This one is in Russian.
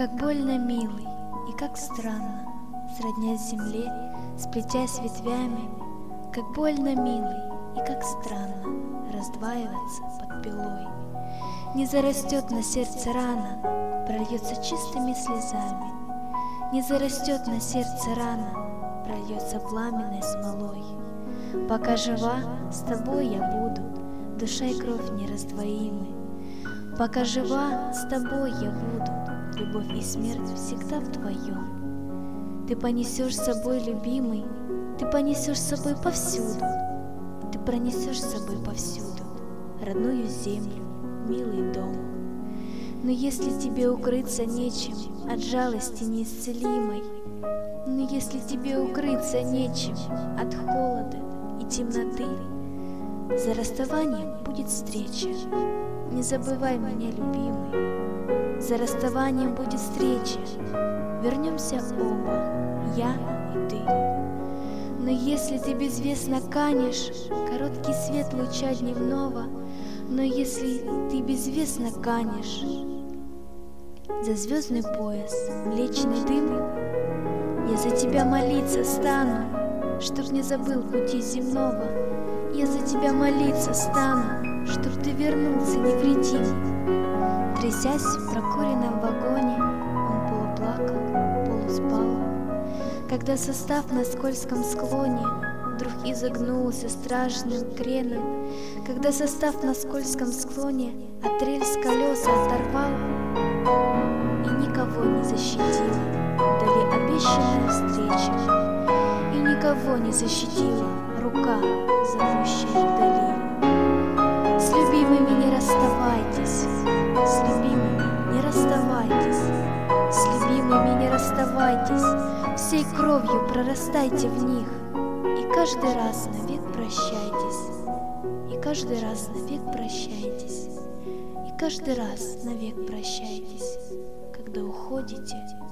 как больно милый и как странно, сроднясь земле, сплетясь ветвями, как больно милый и как странно раздваиваться под пилой. Не зарастет на сердце рана, прольется чистыми слезами. Не зарастет на сердце рана, прольется пламенной смолой. Пока жива, с тобой я буду, душа и кровь нераздвоимы. Пока жива, с тобой я буду, любовь и смерть всегда вдвоем. Ты понесешь с собой, любимый, ты понесешь с собой повсюду, ты пронесешь с собой повсюду родную землю, милый дом. Но если тебе укрыться нечем от жалости неисцелимой, но если тебе укрыться нечем от холода и темноты, за расставанием будет встреча. Не забывай меня, любимый, за расставанием будет встреча. Вернемся оба, я и ты. Но если ты безвестно канешь короткий свет луча дневного, но если ты безвестно канешь за звездный пояс млечный дым, я за тебя молиться стану, чтоб не забыл пути земного. Я за тебя молиться стану, чтоб ты вернулся невредим. Трясясь в прокуренном вагоне, он полуплакал, полуспал. Когда состав на скользком склоне вдруг изогнулся страшным креном, когда состав на скользком склоне от рельс колеса оторвал, и никого не защитила вдали обещанная встреча, и никого не защитила рука, зовущая вдали. С любимыми не расставайтесь, с любимыми не расставайтесь, с любимыми не расставайтесь, всей кровью прорастайте в них, и каждый раз навек прощайтесь, и каждый раз навек прощайтесь, и каждый раз навек прощайтесь, когда уходите